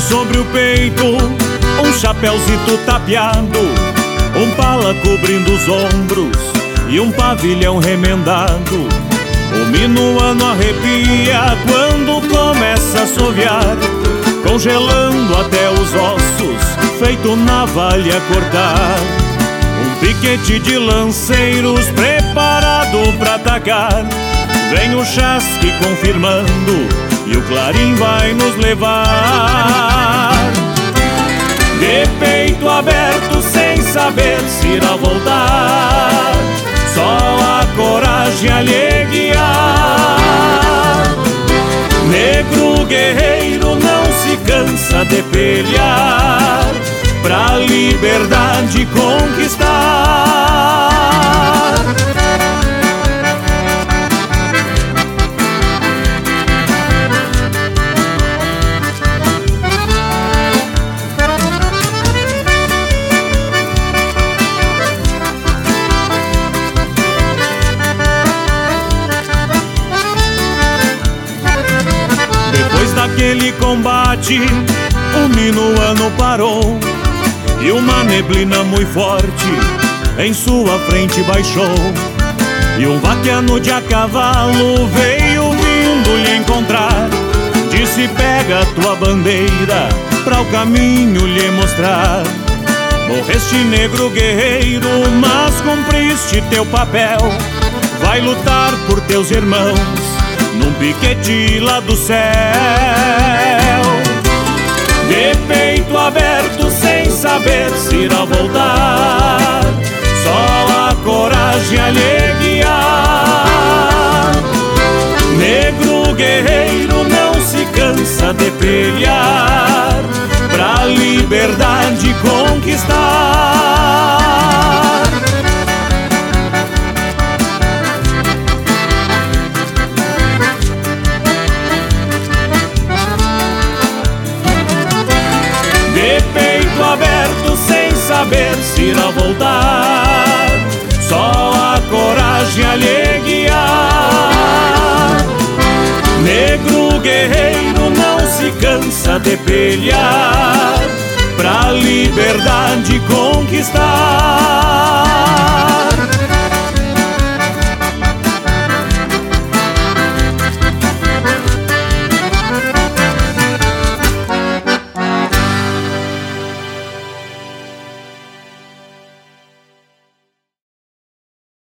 sobre o peito um chapéuzito tapeado, um pala cobrindo os ombros e um pavilhão remendado. O minuano arrepia quando começa a assoviar, congelando até os ossos, feito navalha cortar. Um piquete de lanceiros preparado pra atacar. Vem o chasque confirmando e o clarim vai nos levar. De peito aberto sem saber se irá voltar, só a coragem a lhe guiar. Negro guerreiro não se cansa de pelear pra liberdade conquistar. Depois daquele combate, o minuano parou e uma neblina muito forte em sua frente baixou. E um vaquiano de a cavalo veio vindo lhe encontrar. Disse: pega a tua bandeira pra o caminho lhe mostrar. Morreste negro guerreiro, mas cumpriste teu papel. Vai lutar por teus irmãos num piquete lá do céu. De peito aberto sem saber se irá voltar, só a coragem a lhe guiar. Negro guerreiro não se cansa de pelear pra liberdade conquistar. De peito aberto sem saber se irá voltar, só a coragem a lhe guiar. Negro guerreiro não se cansa de pelear pra liberdade conquistar.